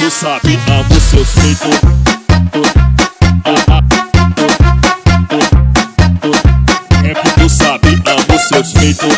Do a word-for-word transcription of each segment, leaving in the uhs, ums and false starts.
Tu sabe, amo seus peitos. É que tu sabe, amo seus peitos.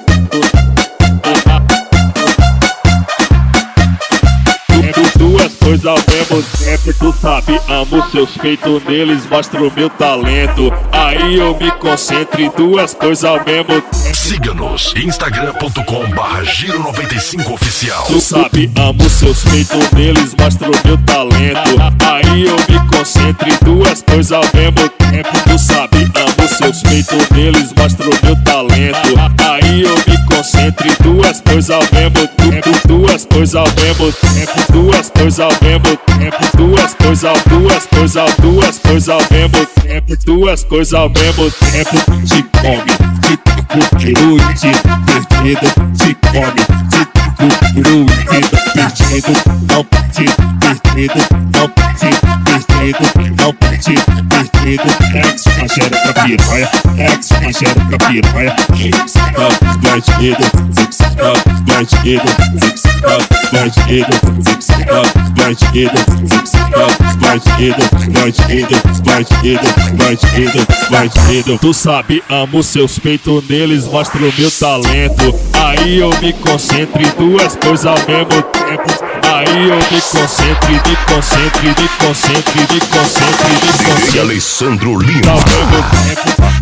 Duas coisas ao mesmo tempo, tu sabe, amo seus peitos, neles mostro o meu talento. Aí eu me concentro em duas coisas ao mesmo tempo. Siga-nos, instagram ponto com barra giro noventa e cinco oficial. Tu sabe, amo seus peitos, neles mostro o meu talento. Aí eu me concentro em duas coisas ao mesmo tempo. Tu sabe, amo seus peitos, neles mostro o meu talento. Aí eu me concentro em duas coisas ao mesmo tempo. Duas coisas ao mesmo tempo. Duas coisas ao mesmo tempo. Duas coisas ao, duas coisas ao, duas coisas ao mesmo tempo. Duas coisas ao mesmo tempo. Te come, te cru, te perdido. Te come, te cru, te perdido. Não te perdido, não te perdido, não te perdido. Ex manchera pra piranha, ex manchera pra piranha. Six up, bandido, six up, bandido, six up, bandido, six up, bandido, six up, bandido, bandido, bandido, bandido, bandido. Tu sabe, amo seus peitos, neles mostro o meu talento. Aí eu me concentro em duas coisas ao mesmo tempo. Aí eu me concentro, me concentro, me concentro, me concentro, me concentro. E Alessandro Lima. Ao mesmo tempo.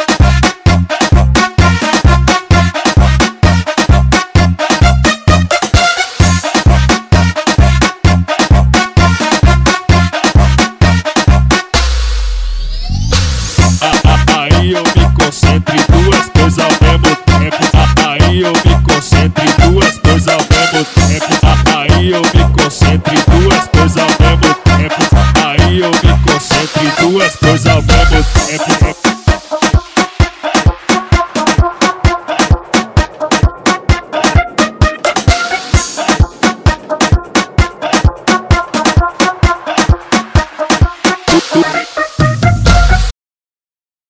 Aí eu me concentro em duas coisas ao mesmo tempo. Aí eu me concentro em duas coisas ao mesmo tempo. Aí eu me concentro em duas coisas ao mesmo tempo. Aí eu me concentro em duas coisas ao mesmo tempo.